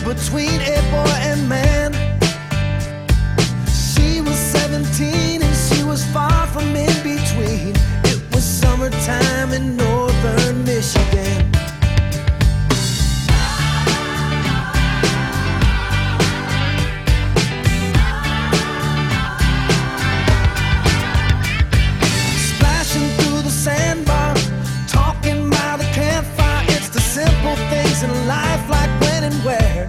between a boy and man. She was 17 and she was far from in between. It was summertime in northern Michigan. Splashing through the sandbar, talking by the campfire. It's the simple things in life, like when and where.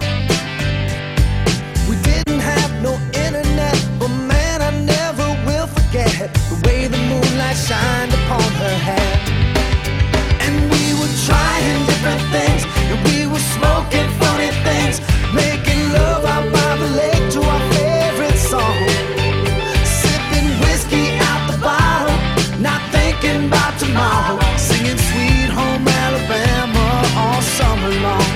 We didn't have no internet, but man, I never will forget the way the moonlight shined upon her hair. And we were trying different things, and we were smoking funny things, making love out by the lake to our favorite song, sipping whiskey out the bottle, not thinking about tomorrow, singing Sweet Home Alabama all summer long.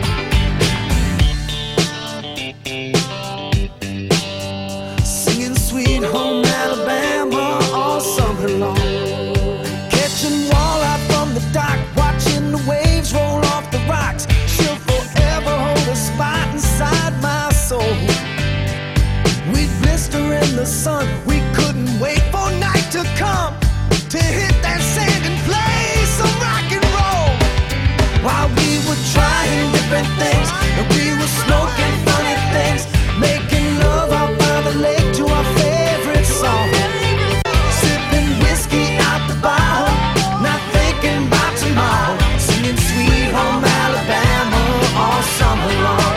Singing Sweet Home Alabama all summer long. Catching walleye from the dock, watching the waves roll off the rocks. She'll forever hold a spot inside my soul. We'd blister in the sun, we couldn't wait for night to come to hit that sand and play some rock and roll. While we were trying different things, and we were smoking funny things, making love out by the lake to our favorite song, sipping whiskey out the bottle, not thinking about tomorrow, singing Sweet Home Alabama all summer long.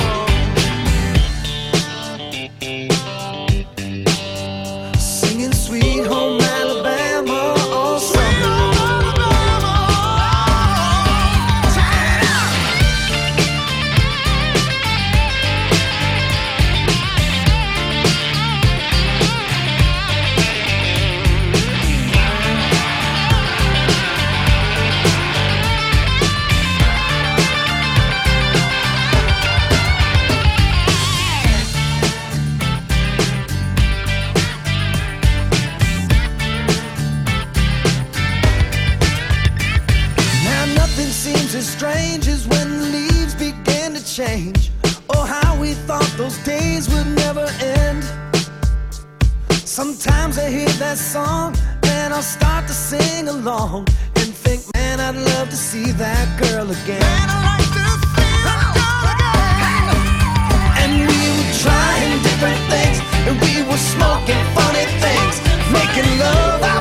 Singing Sweet Home Alabama all summer long. Now nothing seems as strange as when the leaves begin to change. Oh, how we thought those days would never end. Sometimes I hear that song and I'll start to sing along and think, man, I'd love to see that girl again. Man, I'd like to see that girl again. And we were trying different things, and we were smoking funny things, making love out